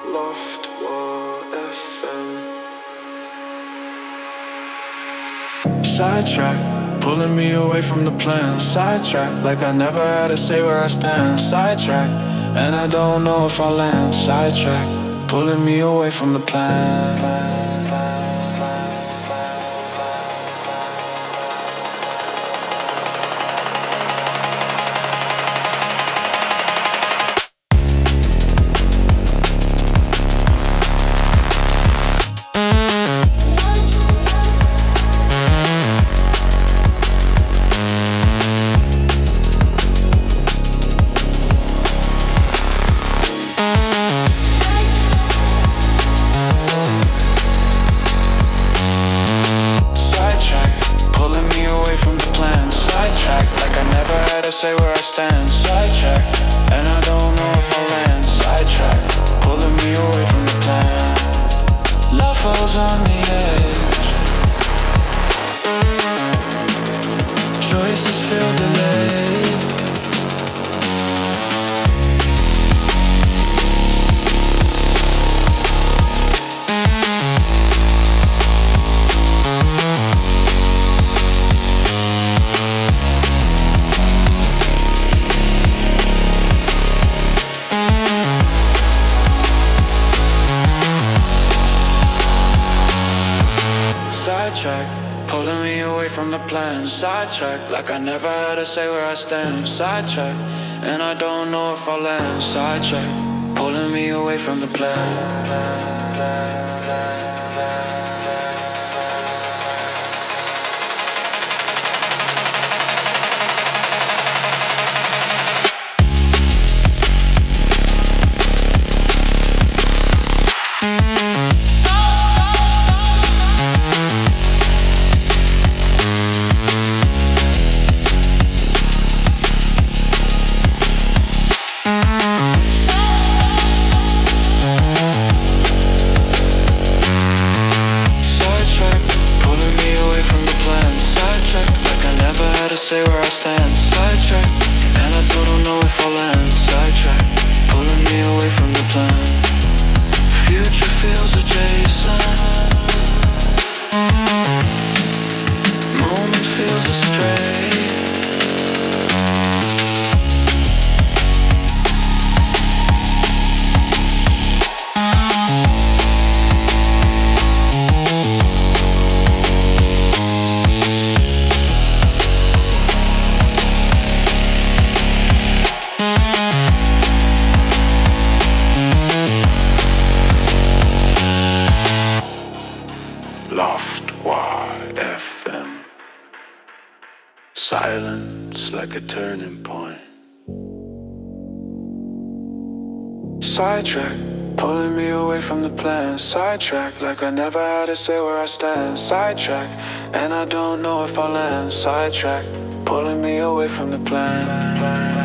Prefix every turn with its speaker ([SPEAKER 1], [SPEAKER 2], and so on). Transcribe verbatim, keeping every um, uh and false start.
[SPEAKER 1] Loft Wall F M. Sidetrack, pulling me away from the plan. Sidetrack, like I never had to say where I stand. Sidetrack, and I don't know if I'll land. Sidetrack, pulling me away from the plan. Say where I stand, sidetrack, and I don't know if I'll land. Sidetrack, pulling me away from the plan. Love falls on the edge. Choices feel delayed. Sidetrack, pulling me away from the plan. Sidetrack, like I never had to say where I stand. Sidetrack, and I don't know if I'll land. Sidetrack, pulling me away from the plan. Say where I stand, sidetrack, and I don't know if I'll land. Sidetrack, pulling me away from the plan. Future feels adjacent. Moment feels astray. Loft Wall F M. Silence like a turning point. Sidetrack, pulling me away from the plan. Sidetrack, like I never had to say where I stand. Sidetrack, and I don't know if I'll land. Sidetrack, pulling me away from the plan.